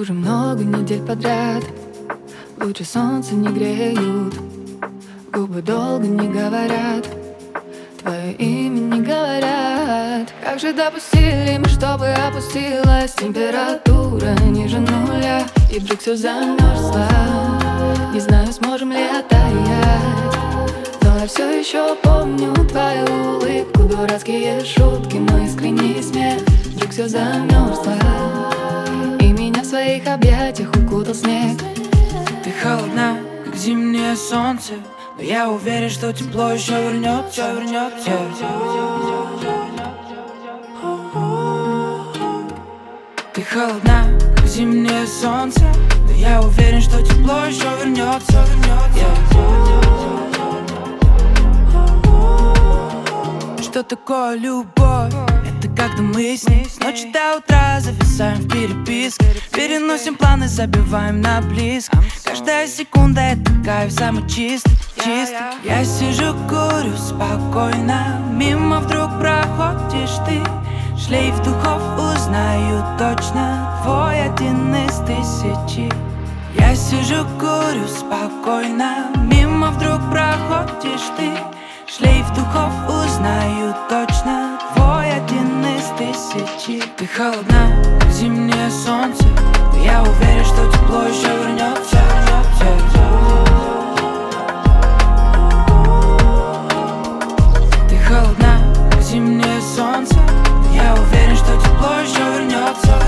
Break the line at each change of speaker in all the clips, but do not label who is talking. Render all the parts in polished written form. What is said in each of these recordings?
уже много недель подряд. Лучи солнца не греют, губы долго не говорят, твое имя не говорят. Как же допустили мы, чтобы опустилась температура ниже нуля, и вдруг все замерзло. Не знаю, сможем ли отстоять, но я все еще помню твою улыбку, дурацкие шутки, мой искренний смех. Вдруг все замерзло, и меня в своих объятиях укутал снег.
Ты холодна, как зимнее солнце, но я уверен, что тепло еще вернется. Ты холодна, как зимнее солнце, но я уверен, что тепло еще вернется. Что такое любовь? Это когда мы с ней с ночи до утра зависаем в переписке, переносим планы, забиваем на близко. Каждая секунда это кайф, самый чистый. Я сижу, курю спокойно, мимо вдруг проходишь ты. Шлейф духов узнаю точно, твой один из тысячи. Я сижу, курю спокойно, мимо вдруг проходишь ты. Шлейф духов узнаю точно, твой один из тысячи. Ты холодна, как зимнее солнце, но я уверен, что тепло еще вернется. Ты холодна, как зимнее солнце, но я уверен, что тепло еще вернется.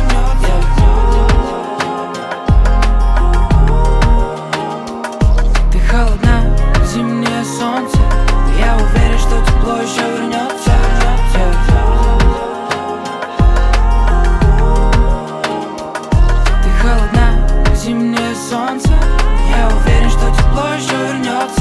Ты холодна, как зимнее солнце, но я уверен, что тепло еще вернется. Ты холодна, как зимнее солнце, но я уверен, что тепло еще вернется.